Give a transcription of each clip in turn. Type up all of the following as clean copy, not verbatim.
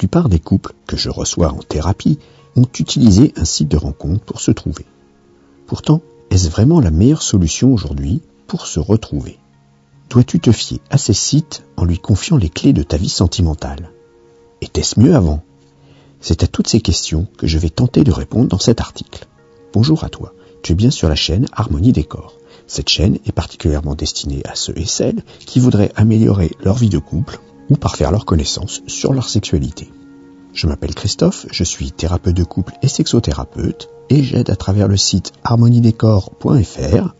plupart des couples que je reçois en thérapie ont utilisé un site de rencontre pour se trouver. Pourtant, est-ce vraiment la meilleure solution aujourd'hui pour se retrouver ? Dois-tu te fier à ces sites en lui confiant les clés de ta vie sentimentale ? Était-ce mieux avant ? C'est à toutes ces questions que je vais tenter de répondre dans cet article. Bonjour à toi, tu es bien sur la chaîne Harmonie Décor. Cette chaîne est particulièrement destinée à ceux et celles qui voudraient améliorer leur vie de couple ou parfaire leur connaissance sur leur sexualité. Je m'appelle Christophe, je suis thérapeute de couple et sexothérapeute et j'aide à travers le site harmoniedécor.fr,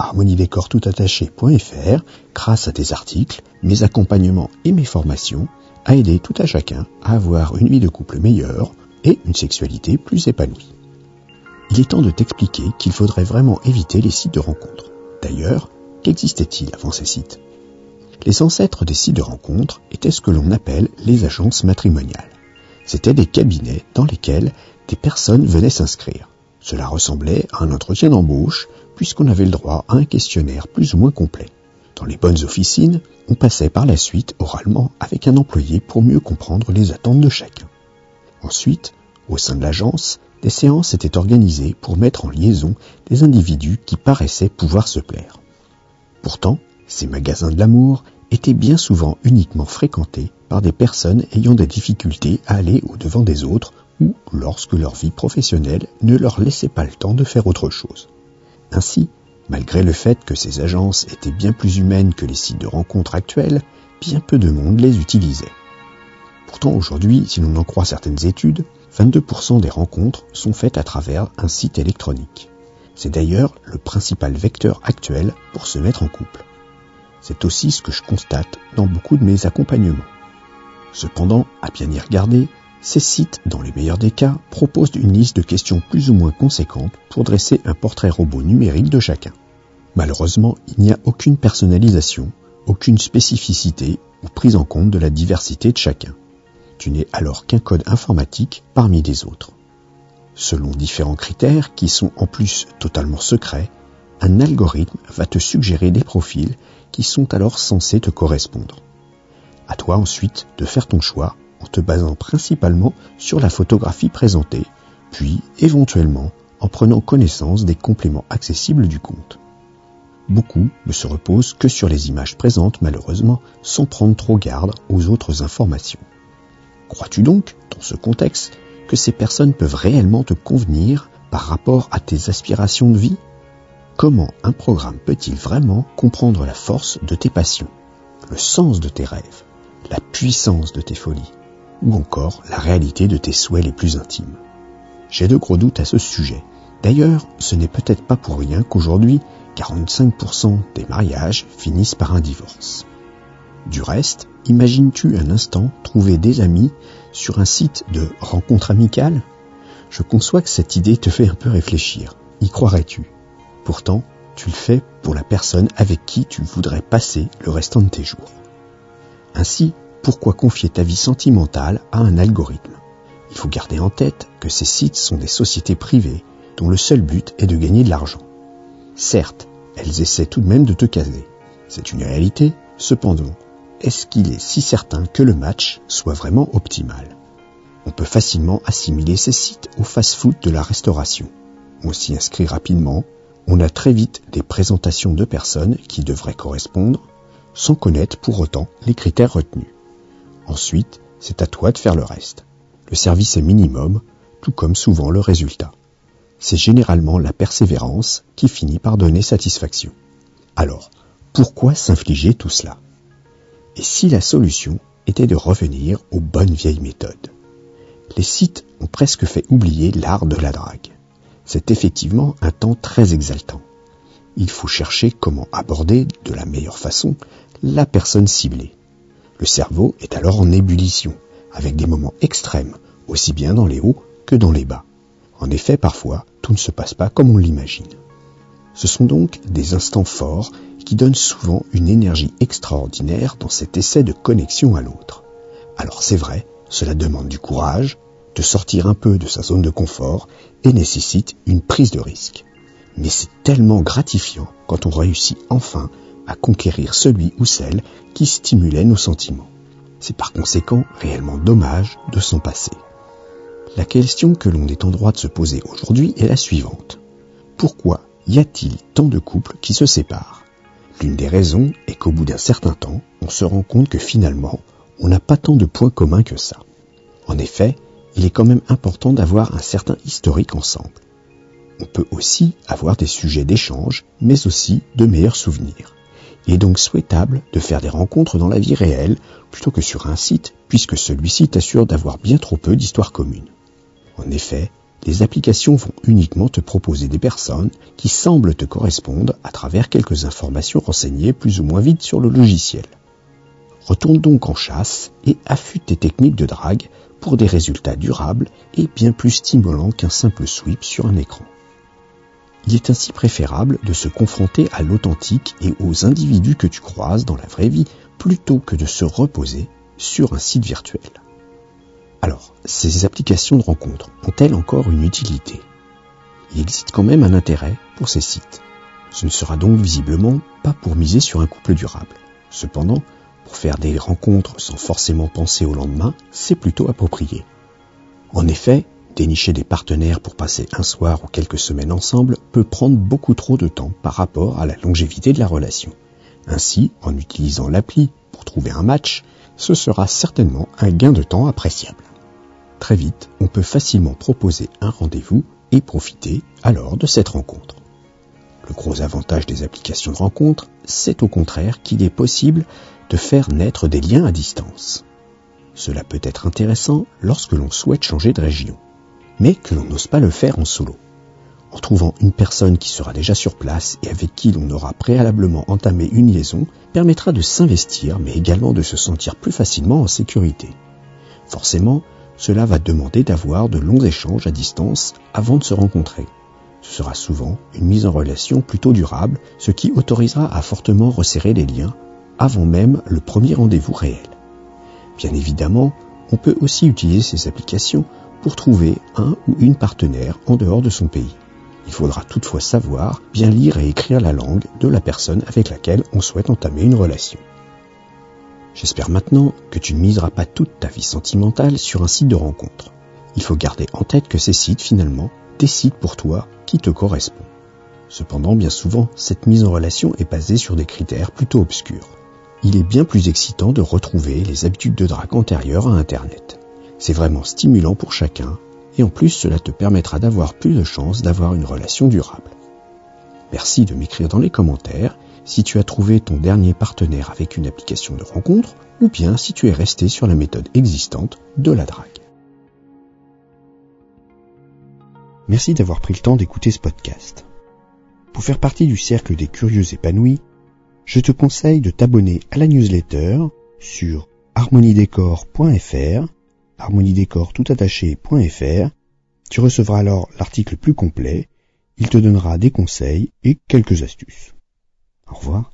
harmoniedécortoutattaché.fr, grâce à des articles, mes accompagnements et mes formations, à aider tout à chacun à avoir une vie de couple meilleure et une sexualité plus épanouie. Il est temps de t'expliquer qu'il faudrait vraiment éviter les sites de rencontres. D'ailleurs, qu'existait-il avant ces sites ? Les ancêtres des sites de rencontres étaient ce que l'on appelle les agences matrimoniales. C'étaient des cabinets dans lesquels des personnes venaient s'inscrire. Cela ressemblait à un entretien d'embauche, puisqu'on avait le droit à un questionnaire plus ou moins complet. Dans les bonnes officines, on passait par la suite oralement avec un employé pour mieux comprendre les attentes de chacun. Ensuite, au sein de l'agence, des séances étaient organisées pour mettre en liaison des individus qui paraissaient pouvoir se plaire. Pourtant, ces magasins de l'amour étaient bien souvent uniquement fréquentés par des personnes ayant des difficultés à aller au-devant des autres ou lorsque leur vie professionnelle ne leur laissait pas le temps de faire autre chose. Ainsi, malgré le fait que ces agences étaient bien plus humaines que les sites de rencontres actuels, bien peu de monde les utilisait. Pourtant aujourd'hui, si l'on en croit certaines études, 22% des rencontres sont faites à travers un site électronique. C'est d'ailleurs le principal vecteur actuel pour se mettre en couple. C'est aussi ce que je constate dans beaucoup de mes accompagnements. Cependant, à bien y regarder, ces sites, dans les meilleurs des cas, proposent une liste de questions plus ou moins conséquentes pour dresser un portrait robot numérique de chacun. Malheureusement, il n'y a aucune personnalisation, aucune spécificité ou prise en compte de la diversité de chacun. Tu n'es alors qu'un code informatique parmi des autres. Selon différents critères qui sont en plus totalement secrets, un algorithme va te suggérer des profils qui sont alors censés te correspondre. À toi ensuite de faire ton choix en te basant principalement sur la photographie présentée, puis éventuellement en prenant connaissance des compléments accessibles du compte. Beaucoup ne se reposent que sur les images présentes malheureusement sans prendre trop garde aux autres informations. Crois-tu donc, dans ce contexte, que ces personnes peuvent réellement te convenir par rapport à tes aspirations de vie ? Comment un programme peut-il vraiment comprendre la force de tes passions, le sens de tes rêves, la puissance de tes folies, ou encore la réalité de tes souhaits les plus intimes ? J'ai de gros doutes à ce sujet. D'ailleurs, ce n'est peut-être pas pour rien qu'aujourd'hui, 45% des mariages finissent par un divorce. Du reste, imagines-tu un instant trouver des amis sur un site de rencontre amicale ? Je conçois que cette idée te fait un peu réfléchir. Y croirais-tu ? Pourtant, tu le fais pour la personne avec qui tu voudrais passer le restant de tes jours. Ainsi, pourquoi confier ta vie sentimentale à un algorithme ? Il faut garder en tête que ces sites sont des sociétés privées dont le seul but est de gagner de l'argent. Certes, elles essaient tout de même de te caser. C'est une réalité, cependant, est-ce qu'il est si certain que le match soit vraiment optimal ? On peut facilement assimiler ces sites au fast-food de la restauration. On s'y inscrit rapidement, on a très vite des présentations de personnes qui devraient correspondre, sans connaître pour autant les critères retenus. Ensuite, c'est à toi de faire le reste. Le service est minimum, tout comme souvent le résultat. C'est généralement la persévérance qui finit par donner satisfaction. Alors, pourquoi s'infliger tout cela ? Et si la solution était de revenir aux bonnes vieilles méthodes ? Les sites ont presque fait oublier l'art de la drague. C'est effectivement un temps très exaltant. Il faut chercher comment aborder de la meilleure façon la personne ciblée. Le cerveau est alors en ébullition, avec des moments extrêmes, aussi bien dans les hauts que dans les bas. En effet, parfois, tout ne se passe pas comme on l'imagine. Ce sont donc des instants forts qui donnent souvent une énergie extraordinaire dans cet essai de connexion à l'autre. Alors c'est vrai, cela demande du courage, de sortir un peu de sa zone de confort et nécessite une prise de risque. Mais c'est tellement gratifiant quand on réussit enfin à conquérir celui ou celle qui stimulait nos sentiments. C'est par conséquent réellement dommage de s'en passer. La question que l'on est en droit de se poser aujourd'hui est la suivante. Pourquoi y a-t-il tant de couples qui se séparent ? L'une des raisons est qu'au bout d'un certain temps, on se rend compte que finalement, on n'a pas tant de points communs que ça. En effet, il est quand même important d'avoir un certain historique ensemble. On peut aussi avoir des sujets d'échange, mais aussi de meilleurs souvenirs. Il est donc souhaitable de faire des rencontres dans la vie réelle plutôt que sur un site, puisque celui-ci t'assure d'avoir bien trop peu d'histoires communes. En effet, les applications vont uniquement te proposer des personnes qui semblent te correspondre à travers quelques informations renseignées plus ou moins vite sur le logiciel. Retourne donc en chasse et affûte tes techniques de drague pour des résultats durables et bien plus stimulants qu'un simple sweep sur un écran. Il est ainsi préférable de se confronter à l'authentique et aux individus que tu croises dans la vraie vie plutôt que de se reposer sur un site virtuel. Alors, ces applications de rencontres ont-elles encore une utilité ? Il existe quand même un intérêt pour ces sites. Ce ne sera donc visiblement pas pour miser sur un couple durable. Cependant, pour faire des rencontres sans forcément penser au lendemain, c'est plutôt approprié. En effet, dénicher des partenaires pour passer un soir ou quelques semaines ensemble peut prendre beaucoup trop de temps par rapport à la longévité de la relation. Ainsi, en utilisant l'appli pour trouver un match, ce sera certainement un gain de temps appréciable. Très vite, on peut facilement proposer un rendez-vous et profiter alors de cette rencontre. Le gros avantage des applications de rencontre, c'est au contraire qu'il est possible de faire naître des liens à distance. Cela peut être intéressant lorsque l'on souhaite changer de région, mais que l'on n'ose pas le faire en solo. En trouvant une personne qui sera déjà sur place et avec qui l'on aura préalablement entamé une liaison, permettra de s'investir, mais également de se sentir plus facilement en sécurité. Forcément, cela va demander d'avoir de longs échanges à distance avant de se rencontrer. Ce sera souvent une mise en relation plutôt durable, ce qui autorisera à fortement resserrer les liens avant même le premier rendez-vous réel. Bien évidemment, on peut aussi utiliser ces applications pour trouver un ou une partenaire en dehors de son pays. Il faudra toutefois savoir bien lire et écrire la langue de la personne avec laquelle on souhaite entamer une relation. J'espère maintenant que tu ne miseras pas toute ta vie sentimentale sur un site de rencontre. Il faut garder en tête que ces sites, finalement, décident pour toi qui te correspond. Cependant, bien souvent, cette mise en relation est basée sur des critères plutôt obscurs. Il est bien plus excitant de retrouver les habitudes de drague antérieures à Internet. C'est vraiment stimulant pour chacun, et en plus cela te permettra d'avoir plus de chances d'avoir une relation durable. Merci de m'écrire dans les commentaires si tu as trouvé ton dernier partenaire avec une application de rencontre, ou bien si tu es resté sur la méthode existante de la drague. Merci d'avoir pris le temps d'écouter ce podcast. Pour faire partie du cercle des curieux épanouis, je te conseille de t'abonner à la newsletter sur harmoniedécor.fr, harmoniedécor.fr. Tu recevras alors l'article plus complet, il te donnera des conseils et quelques astuces. Au revoir.